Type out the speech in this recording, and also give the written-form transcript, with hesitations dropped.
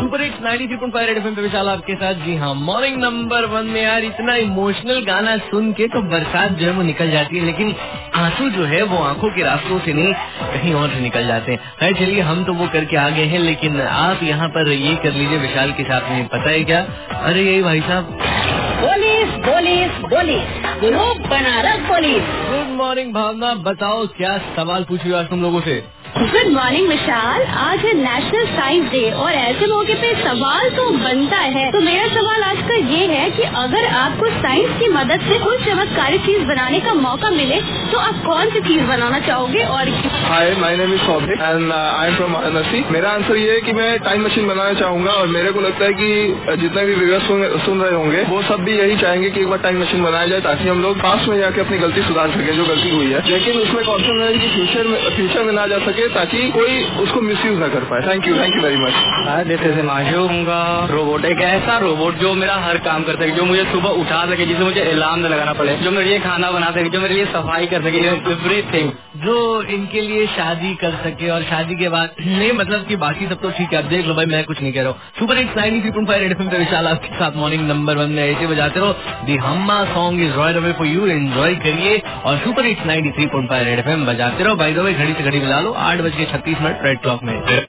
Super hits 93.5 red FM पे विशाल आपके साथ। जी हाँ, मॉर्निंग नंबर 1 में यार इतना इमोशनल गाना सुन के तो बरसात जो है वो निकल जाती है, लेकिन आंसू जो है वो आंखों के रास्तों से नहीं कहीं और से निकल जाते हैं। है चलिए, हम तो वो करके आ गए हैं, लेकिन आप यहाँ पर ये कर लीजिए विशाल के साथ में। पता है क्या? अरे यही भाई साहब, police police police, group Banaras police. Good morning Bhavana, बताओ क्या सवाल पूछ रही हो आज तुम लोगों से? गुड मॉर्निंग विशाल, आज है नेशनल साइंस डे और ऐसे मौके पे सवाल तो बनता है। तो मेरा सवाल आज का ये है कि अगर आपको साइंस की मदद से कोई चमत्कारी चीज बनाने का मौका मिले तो आप कौन सी चीज बनाना चाहोगे और क्यों? Hi, my name is Saubhik and I am from Varanasi. मेरा आंसर ये है कि मैं टाइम मशीन बनाना चाहूंगा और मेरे को लगता है कि जितने भी व्यूअर्स सुन रहे होंगे वो सब भी यही चाहेंगे कि एक बार टाइम मशीन बनाया जाए ताकि हम लोग पास्ट में जाके अपनी गलती सुधार सके जो गलती हुई है, लेकिन उसमें कॉन्सेप्ट है कि फ्यूचर में ना जा सके ताकि कोई उसको मिसयूज ना कर पाए। Thank you very much. जैसे रोबोट एक ऐसा रोबोट जो मेरा हर काम कर सके, जो मुझे सुबह उठा सके, जिसे मुझे अलार्म न लगाना पड़े, जो मेरे लिए खाना बना सके, जो मेरे लिए सफाई कर सके, एवरीथिंग। जो इनके लिए शादी कर सके और शादी के बाद नहीं, मतलब कि बाकी सब तो ठीक है। अब देख लो भाई, मैं कुछ नहीं कह रहा हूँ। सुपर हिट्स 93.5 रेड एफएम पे विशाल आपके साथ मॉर्निंग नंबर 1 में ऐसे बजाते रहो। The Humma song is right away for you, enjoy करिए और सुपर हिट्स 93.5 रेड एफएम बजाते रहो। बाय द वे, घड़ी से घड़ी मिला लो, 8:36 रेड क्लॉक में।